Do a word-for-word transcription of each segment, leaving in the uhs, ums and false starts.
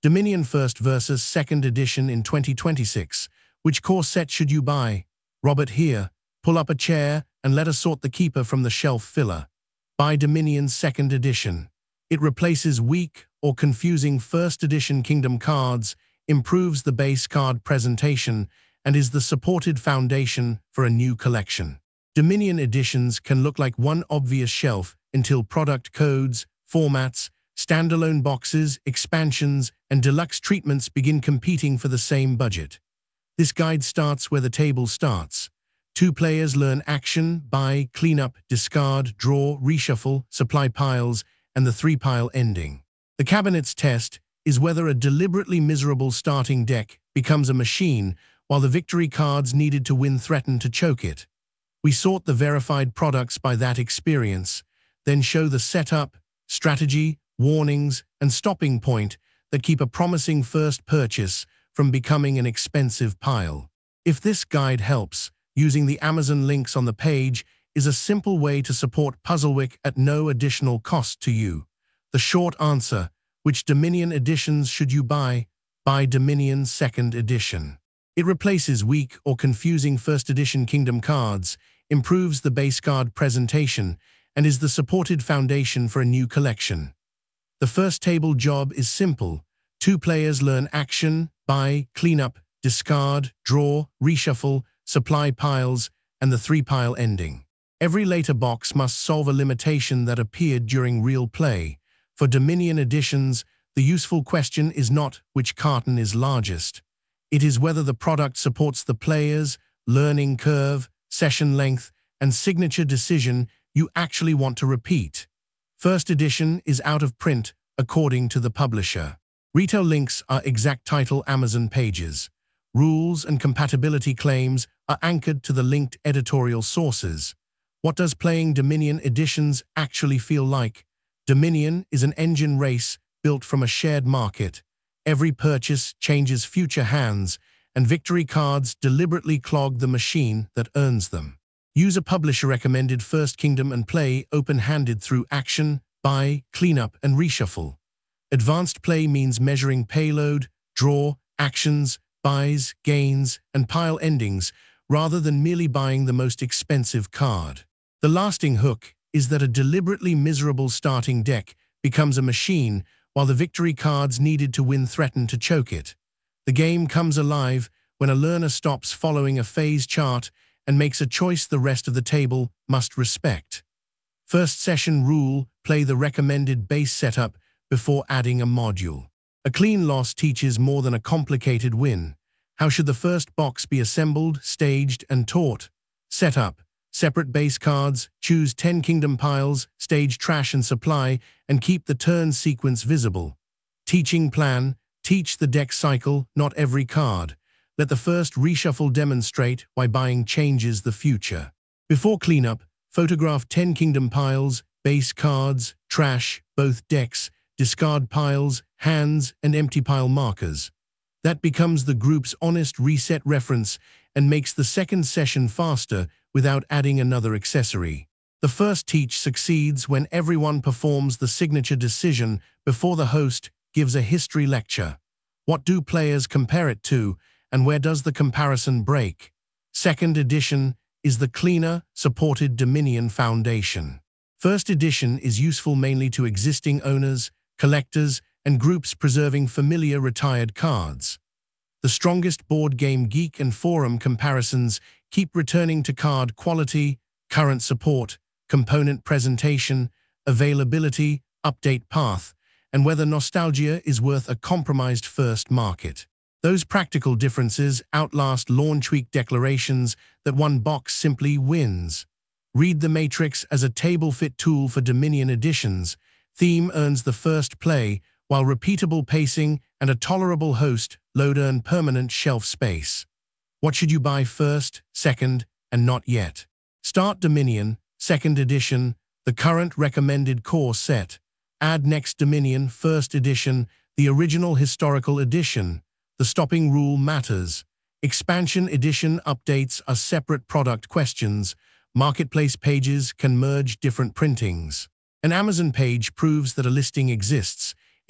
Dominion First versus Second Edition in twenty twenty-six. Which core set should you buy? Robert here. Pull up a chair and let us sort the keeper from the shelf filler. Buy Dominion Second Edition. It replaces weak or confusing First Edition Kingdom cards, improves the base card presentation, and is the supported foundation for a new collection. Dominion editions can look like one obvious shelf until product codes, formats, standalone boxes, expansions, and deluxe treatments begin competing for the same budget. This guide starts where the table starts. Two players learn action, buy, cleanup, discard, draw, reshuffle, supply piles, and the three-pile ending. The cabinet's test is whether a deliberately miserable starting deck becomes a machine while the victory cards needed to win threaten to choke it. We sort the verified products by that experience, then show the setup, strategy, warnings, and stopping point that keep a promising first purchase from becoming an expensive pile. If this guide helps, using the Amazon links on the page is a simple way to support Puzzlewick at no additional cost to you. The short answer: which Dominion editions should you buy? Buy Dominion Second Edition. It replaces weak or confusing First Edition Kingdom cards, improves the base card presentation, and is the supported foundation for a new collection. The first table job is simple. Two players learn action, buy, cleanup, discard, draw, reshuffle, supply piles, and the three-pile ending. Every later box must solve a limitation that appeared during real play. For Dominion editions, the useful question is not which carton is largest. It is whether the product supports the player's learning curve, session length, and signature decision you actually want to repeat. First edition is out of print, according to the publisher. Retail links are exact title Amazon pages. Rules and compatibility claims are anchored to the linked editorial sources. What does playing Dominion editions actually feel like? Dominion is an engine race built from a shared market. Every purchase changes future hands, and victory cards deliberately clog the machine that earns them. Use a publisher-recommended First Kingdom and play open-handed through action, buy, cleanup, and reshuffle. Advanced play means measuring payload, draw, actions, buys, gains, and pile endings, rather than merely buying the most expensive card. The lasting hook is that a deliberately miserable starting deck becomes a machine while the victory cards needed to win threaten to choke it. The game comes alive when a learner stops following a phase chart and makes a choice the rest of the table must respect. First session rule: play the recommended base setup before adding a module. A clean loss teaches more than a complicated win. How should the first box be assembled, staged, and taught? Setup: separate base cards, choose ten kingdom piles, stage trash and supply, and keep the turn sequence visible. Teaching plan: teach the deck cycle, not every card. Let the first reshuffle demonstrate why buying changes the future. Before cleanup, photograph ten kingdom piles, base cards, trash, both decks, discard piles, hands, and empty pile markers. That becomes the group's honest reset reference and makes the second session faster without adding another accessory. The first teach succeeds when everyone performs the signature decision before the host gives a history lecture. What do players compare it to, and where does the comparison break? Second edition is the cleaner, supported Dominion foundation. First edition is useful mainly to existing owners, collectors, and groups preserving familiar retired cards. The strongest board game geek and forum comparisons keep returning to card quality, current support, component presentation, availability, update path, and whether nostalgia is worth a compromised first market. Those practical differences outlast launch week declarations that one box simply wins. Read the Matrix as a table-fit tool for Dominion editions. Theme earns the first play, while repeatable pacing and a tolerable host load earn permanent shelf space. What should you buy first, second, and not yet? Start Dominion, Second Edition, the current recommended core set. Add next Dominion, First Edition, the original historical edition. The stopping rule matters. Expansion Edition updates are separate product questions. Marketplace pages can merge different printings. An Amazon page proves that a listing exists.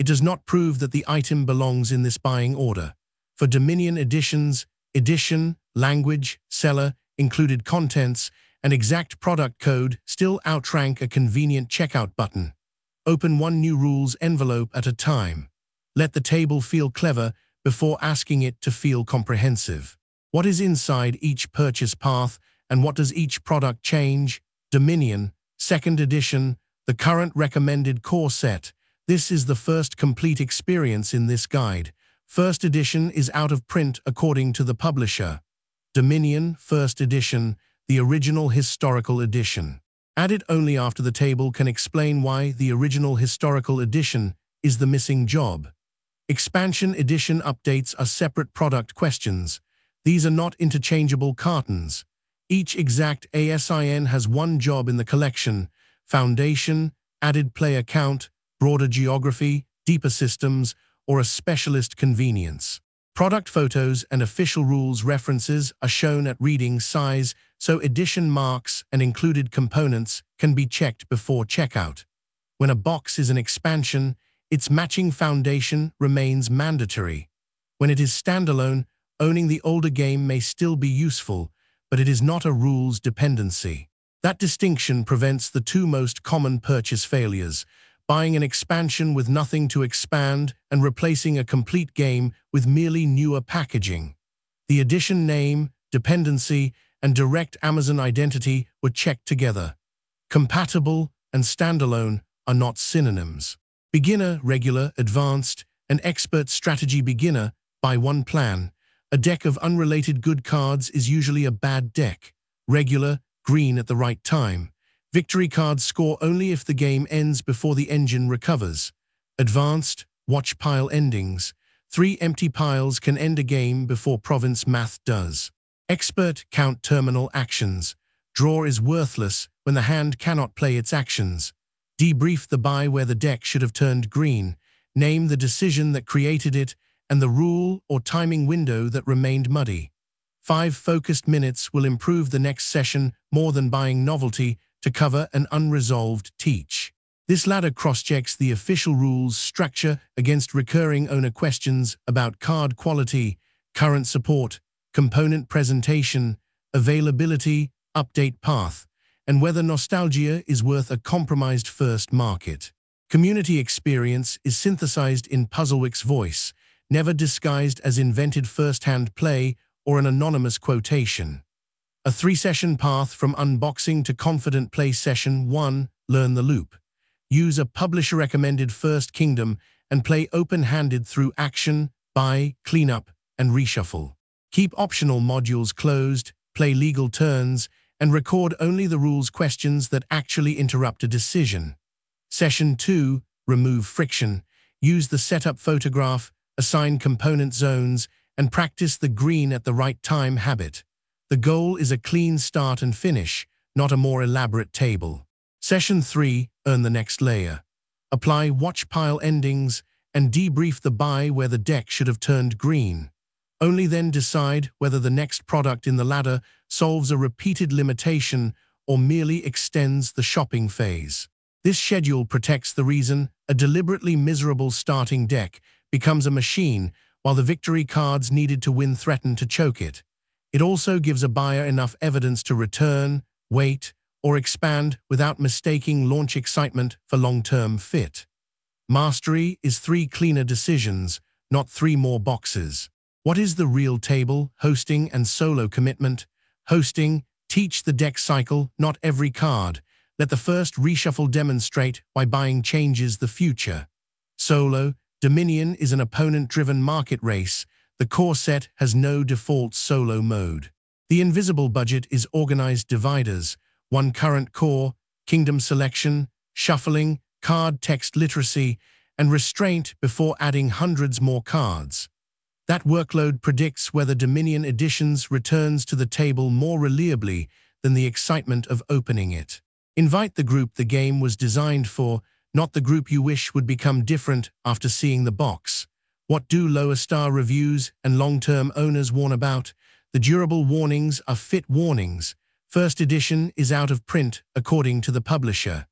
it does not prove that the item belongs in this buying order. For Dominion editions, edition, language, seller, included contents, and exact product code still outrank a convenient checkout button. Open one new rules envelope at a time. Let the table feel clever before asking it to feel comprehensive. What is inside each purchase path, and what does each product change? Dominion, second edition, the current recommended core set. This is the first complete experience in this guide. First edition is out of print according to the publisher. Dominion, first edition, the original historical edition. Added only after the table can explain why the original historical edition is the missing job. Expansion edition updates are separate product questions. These are not interchangeable cartons. Each exact A S I N has one job in the collection: foundation, added player count, broader geography, deeper systems, or a specialist convenience. Product photos and official rules references are shown at reading size, so edition marks and included components can be checked before checkout. When a box is an expansion, its matching foundation remains mandatory. When it is standalone, owning the older game may still be useful, but it is not a rules dependency. That distinction prevents the two most common purchase failures: buying an expansion with nothing to expand and replacing a complete game with merely newer packaging. The edition name, dependency, and direct Amazon identity were checked together. Compatible and standalone are not synonyms. Beginner, regular, advanced, and expert strategy. Beginner, buy one plan. A deck of unrelated good cards is usually a bad deck. Regular, green at the right time. Victory cards score only if the game ends before the engine recovers. Advanced, watch pile endings. Three empty piles can end a game before province math does. Expert, count terminal actions. Draw is worthless when the hand cannot play its actions. Debrief the buy where the deck should have turned green. Name the decision that created it and the rule or timing window that remained muddy. Five focused minutes will improve the next session more than buying novelty to cover an unresolved teach. This ladder cross-checks the official rules structure against recurring owner questions about card quality, current support, component presentation, availability, update path, and whether nostalgia is worth a compromised first market. Community experience is synthesized in Puzzlewick's voice, never disguised as invented first-hand play or an anonymous quotation. A three-session path from unboxing to confident play. Session one, learn the loop. Use a publisher-recommended first kingdom and play open-handed through action, buy, cleanup, and reshuffle. Keep optional modules closed, play legal turns, and record only the rules questions that actually interrupt a decision. Session two, remove friction. Use the setup photograph, assign component zones, and practice the green at the right time habit. The goal is a clean start and finish, not a more elaborate table. Session three, earn the next layer. Apply watch pile endings and debrief the buy where the deck should have turned green. Only then decide whether the next product in the ladder solves a repeated limitation or merely extends the shopping phase. This schedule protects the reason a deliberately miserable starting deck becomes a machine while the victory cards needed to win threaten to choke it. It also gives a buyer enough evidence to return, wait, or expand without mistaking launch excitement for long-term fit. Mastery is three cleaner decisions, not three more boxes. What is the real table, hosting, and solo commitment? Hosting, teach the deck cycle, not every card. Let the first reshuffle demonstrate why buying changes the future. Solo, Dominion is an opponent-driven market race. The core set has no default solo mode. The invisible budget is organized dividers, one current core, kingdom selection, shuffling, card text literacy, and restraint before adding hundreds more cards. That workload predicts whether Dominion Editions returns to the table more reliably than the excitement of opening it. Invite the group the game was designed for, not the group you wish would become different after seeing the box. What do lower star reviews and long-term owners warn about? The durable warnings are fit warnings. First edition is out of print, according to the publisher.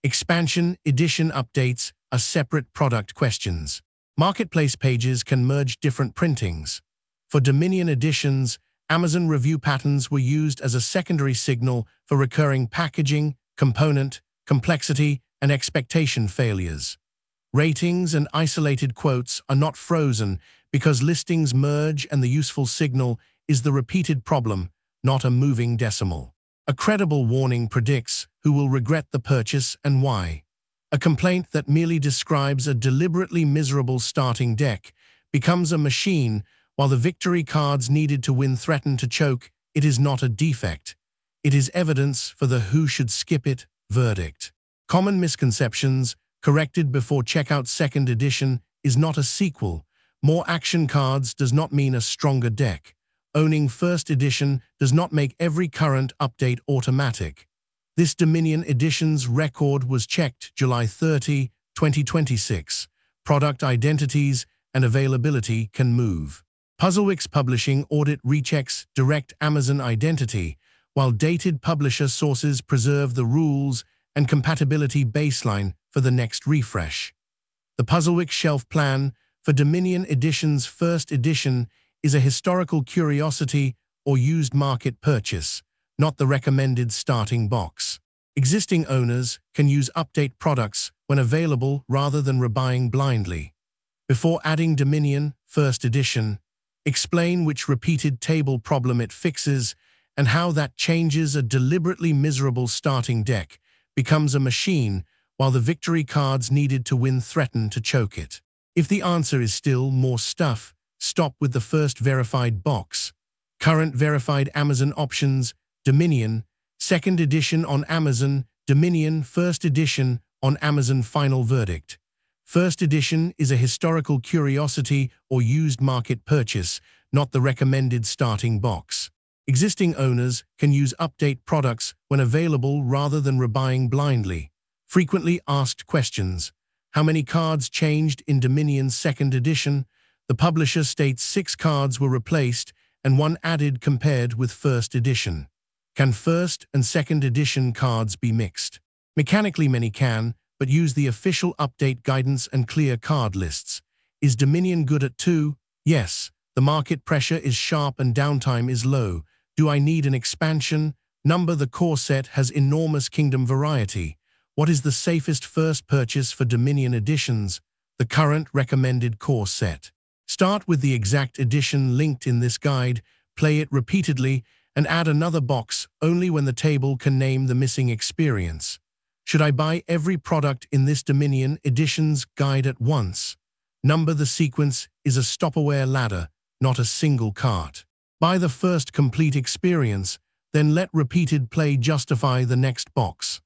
Expansion Edition updates are separate product questions. Marketplace pages can merge different printings. For Dominion editions, Amazon review patterns were used as a secondary signal for recurring packaging, component, complexity, and expectation failures. Ratings and isolated quotes are not frozen because listings merge and the useful signal is the repeated problem, not a moving decimal. A credible warning predicts who will regret the purchase and why. A complaint that merely describes a deliberately miserable starting deck becomes a machine while the victory cards needed to win threaten to choke. It is not a defect. It is evidence for the who should skip it verdict. Common misconceptions corrected before checkout. Second edition is not a sequel. More action cards does not mean a stronger deck. Owning first edition does not make every current update automatic. This Dominion edition's record was checked July thirtieth, twenty twenty-six. Product identities and availability can move. Puzzlewix Publishing audit rechecks direct Amazon identity, while dated publisher sources preserve the rules and compatibility baseline for the next refresh. The Puzzlewix shelf plan for Dominion edition's first edition is a historical curiosity or used market purchase, not the recommended starting box. Existing owners can use update products when available rather than rebuying blindly. Before adding Dominion first edition, explain which repeated table problem it fixes and how that changes a deliberately miserable starting deck becomes a machine while the victory cards needed to win threaten to choke it. If the answer is still more stuff, stop with the first verified box. Current verified Amazon options: Dominion, second edition on Amazon, Dominion first edition on Amazon. Final verdict. First edition is a historical curiosity or used market purchase, not the recommended starting box. Existing owners can use update products when available rather than rebuying blindly. Frequently asked questions. How many cards changed in Dominion's second edition? The publisher states six cards were replaced and one added compared with first edition. Can first and second edition cards be mixed? Mechanically many can, but use the official update guidance and clear card lists. Is Dominion good at two? Yes. The market pressure is sharp and downtime is low. Do I need an expansion? Number the core set has enormous kingdom variety. What is the safest first purchase for Dominion editions? The current recommended core set. Start with the exact edition linked in this guide, play it repeatedly, and add another box only when the table can name the missing experience. Should I buy every product in this Dominion edition's guide at once? Number the sequence is a stop-aware ladder, not a single cart. Buy the first complete experience, then let repeated play justify the next box.